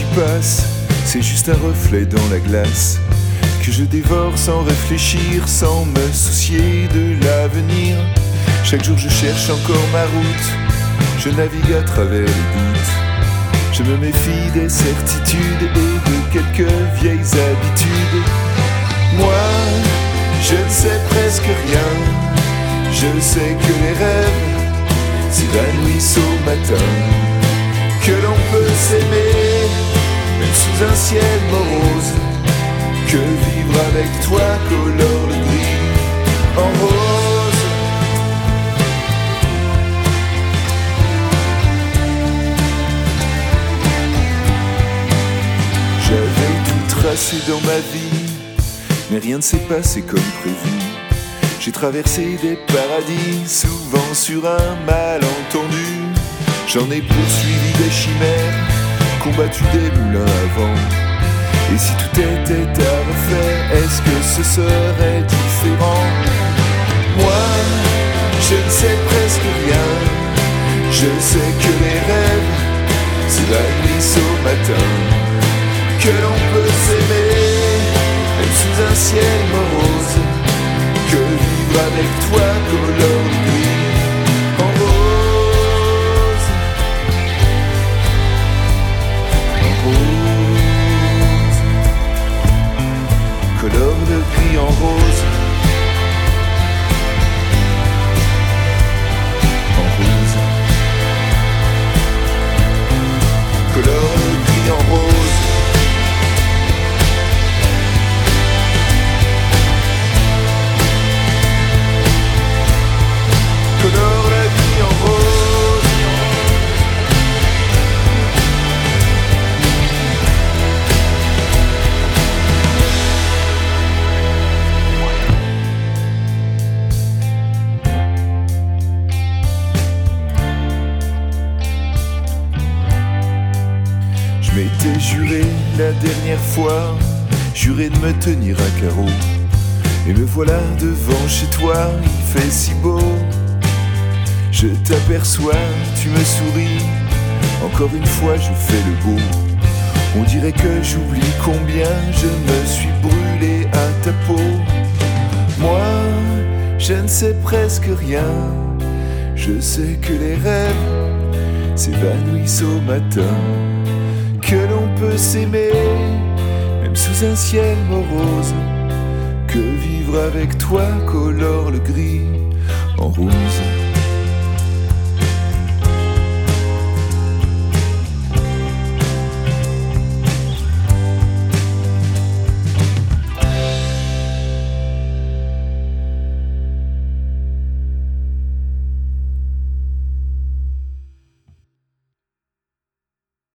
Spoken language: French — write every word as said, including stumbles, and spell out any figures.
passe, c'est juste un reflet dans la glace que je dévore sans réfléchir, sans me soucier de l'avenir. Chaque jour je cherche encore ma route, je navigue à travers les doutes. Je me méfie des certitudes et de quelques vieilles habitudes. Moi, je ne sais presque rien, je sais que les rêves s'évanouissent au matin, que l'on peut s'aimer, même sous un ciel morose, que vivre avec toi colore le gris en rose. J'avais tout tracé dans ma vie, mais rien ne s'est passé comme prévu. J'ai traversé des paradis, souvent sur un malentendu. J'en ai poursuivi des chimères, combattu des moulins à vent. Et si tout était à refaire, est-ce que ce serait différent? Moi, je ne sais presque rien, je sais que les rêves s'évanouissent au matin, que l'on peut s'aimer, même sous un ciel morose, que vivre avec toi colore le gris en rose, en rose, colore le gris en rose, en rose, colore le gris en rose. Colore la vie en rose. Je m'étais juré la dernière fois, juré de me tenir à carreau. Et me voilà devant chez toi, il fait si beau. Je t'aperçois, tu me souris, encore une fois je fais le beau. On dirait que j'oublie combien je me suis brûlé à ta peau. Moi, je ne sais presque rien, je sais que les rêves s'évanouissent au matin, que l'on peut s'aimer, même sous un ciel morose, que vivre avec toi colore le gris en rose.